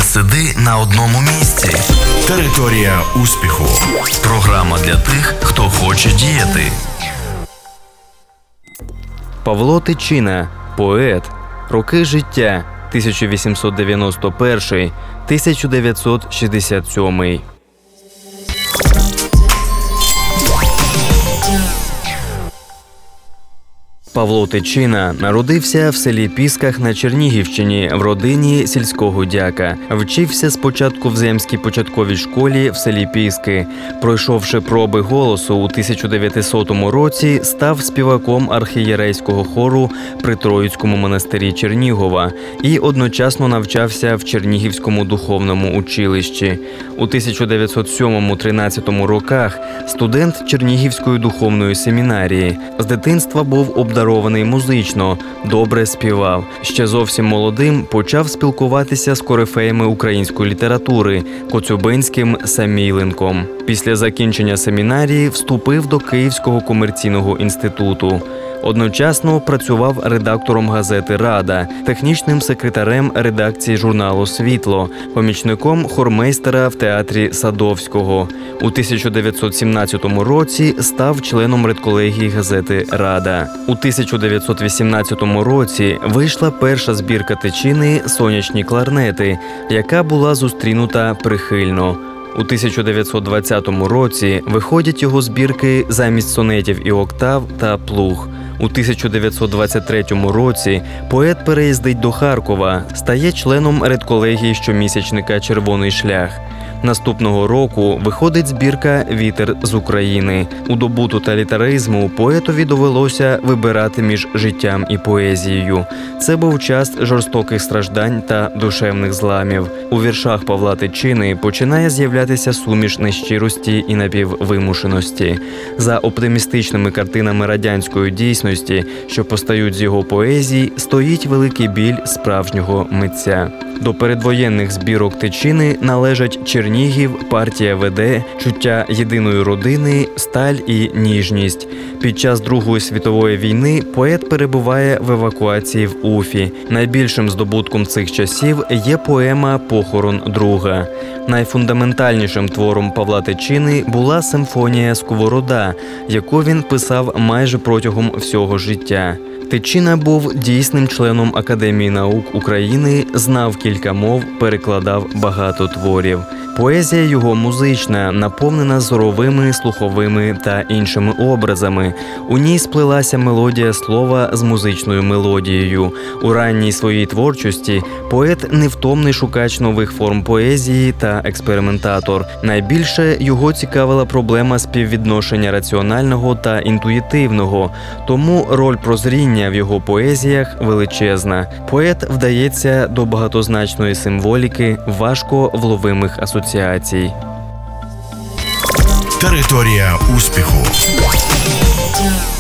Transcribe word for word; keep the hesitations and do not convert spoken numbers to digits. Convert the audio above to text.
сиди на одному місці. Територія успіху. Програма для тих, хто хоче діяти. Павло Тичина, поет. Роки життя тисяча вісімсот дев'яносто перший - тисяча дев'ятсот шістдесят сьомий. Павло Тичина народився в селі Пісках на Чернігівщині в родині сільського дяка. Вчився спочатку в земській початковій школі в селі Піски. Пройшовши проби голосу у тисяча дев'ятисотому році, став співаком архієрейського хору при Троїцькому монастирі Чернігова і одночасно навчався в Чернігівському духовному училищі. У тисяча дев'ятсот сьомому - тринадцятому роках студент Чернігівської духовної семінарії. З дитинства був обдарований музично, добре співав. Ще зовсім молодим почав спілкуватися з корифеями української літератури – Коцюбинським, Самійленком. Після закінчення семінарії вступив до Київського комерційного інституту. Одночасно працював редактором газети «Рада», технічним секретарем редакції журналу «Світло», помічником хормейстера в театрі Садовського. У тисяча дев'ятсот сімнадцятому році став членом редколегії газети «Рада». У тисяча дев'ятсот вісімнадцятому році вийшла перша збірка Тичини «Сонячні кларнети», яка була зустрінута прихильно. У тисяча дев'ятсот двадцятому році виходять його збірки «Замість сонетів і октав» та «Плуг». У тисяча дев'ятсот двадцять третьому році поет переїздить до Харкова, стає членом редколегії щомісячника «Червоний шлях». Наступного року виходить збірка «Вітер з України». У добу тоталітаризму поетові довелося вибирати між життям і поезією. Це був час жорстоких страждань та душевних зламів. У віршах Павла Тичини починає з'являтися суміш нещирості і напіввимушеності. За оптимістичними картинами радянської дійсності, що постають з його поезії, стоїть великий біль справжнього митця. До передвоєнних збірок Тичини належать «Чернігів», «Партія веде», «Чуття єдиної родини», «Сталь» і «Ніжність». Під час Другої світової війни поет перебуває в евакуації в Уфі. Найбільшим здобутком цих часів є поема «Похорон друга». Найфундаментальнішим твором Павла Тичини була симфонія «Сковорода», яку він писав майже протягом всього життя. Тичина був дійсним членом Академії наук України, знав кілька мов, перекладав багато творів. Поезія його музична, наповнена зоровими, слуховими та іншими образами. У ній сплелася мелодія слова з музичною мелодією. У ранній своїй творчості поет – невтомний шукач нових форм поезії та експериментатор. Найбільше його цікавила проблема співвідношення раціонального та інтуїтивного, тому роль прозріння в його поезіях величезна. Поет вдається до багатозначної символіки, важко вловимих асоціацій. Територія успіху.